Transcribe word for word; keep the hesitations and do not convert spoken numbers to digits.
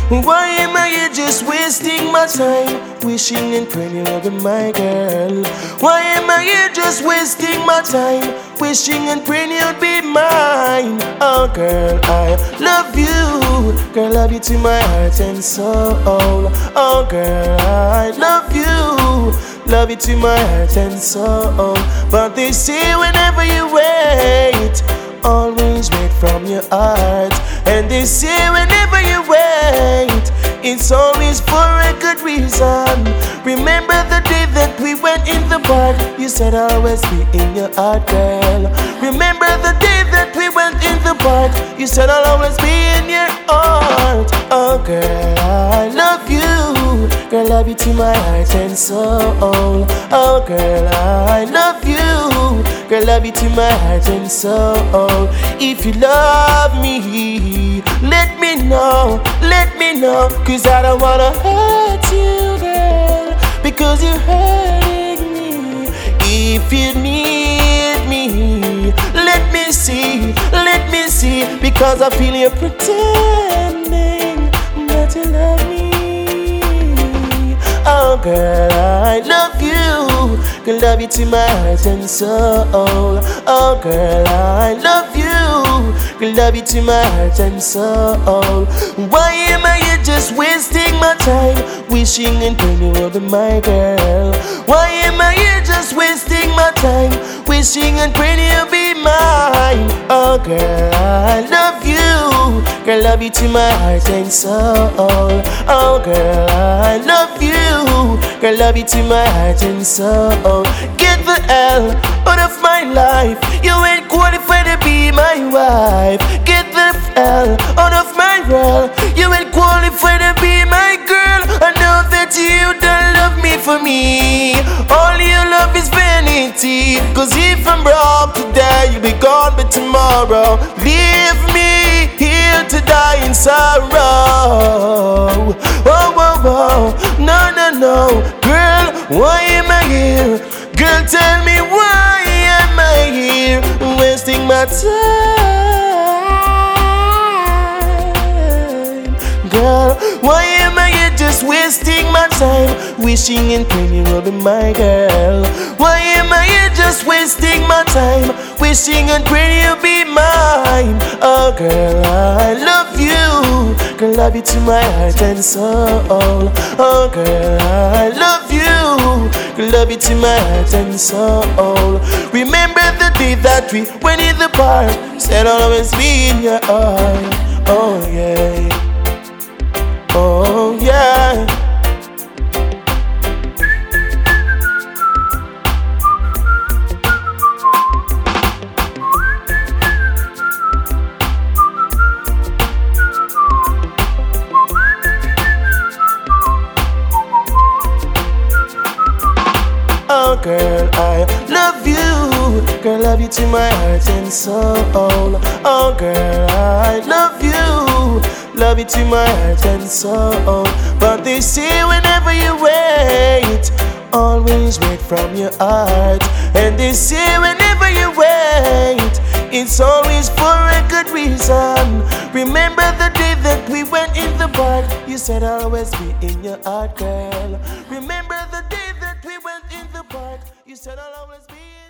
Why am I here just wasting my time, wishing and praying you'll be my girl? Why am I here just wasting my time, wishing and praying you'll be mine? Oh girl, I love you. Girl, love you to my heart and soul. Oh girl, I love you. Love you to my heart and soul. But they say whenever you wait, always wait from your heart. And they say whenever you wait, it's always for a good reason. Remember the day that we went in the park, you said I'll always be in your heart, girl. Remember the day that we went in the park, you said I'll always be in your heart. Oh girl, I love you. Girl, love you to my heart and soul. Oh girl, I love you. Girl, love you to my heart and soul. If you love me, let me know, let me know. Cause I don't wanna hurt you, girl, because you're hurting me. If you need me, let me see, let me see. Because I feel you're pretending that you love me. Oh girl, I love you. Girl, love you to my heart and soul. Oh girl, I love you. Girl, love you to my heart and soul. Why am I here just wasting my time, wishing and praying you will be my girl? Why am I here just wasting my time, wishing and praying you'll be mine? Oh girl, I love you. Girl, love you to my heart and soul. Oh girl, I love you. Girl, love you to my heart and soul. Get the hell out of my life. You ain't qualified to be my wife. Get the hell out of my world. You ain't qualified to be my girl. I know that you don't love me for me. All you love is vanity. Cause if I'm broke today, you'll be gone by tomorrow. Leave me here to die in sorrow. Oh, oh, oh, no, no, no. Girl, why am I here? Girl, tell me why am I here, wasting my time? Girl, why am I here just wasting my time, wishing and praying you will be my girl? Why am I here just wasting my time, wishing and praying you'll be mine? Oh girl, I love you. Girl, love you to my heart and soul. Oh girl, I love you. Girl, love you to my heart and soul. Remember the day that we went in the park, said I'll always be in your heart. Oh yeah, oh yeah. Oh girl, I love you. Girl, love you to my heart and soul. Oh girl, I love you. Love you to my heart and soul. But they say whenever you wait, always wait from your heart. And they say whenever you wait, it's always for a good reason. Remember the day that we went in the park, you said I'll always be in your heart, girl. Remember the day that we went in the park, you said I'll always be in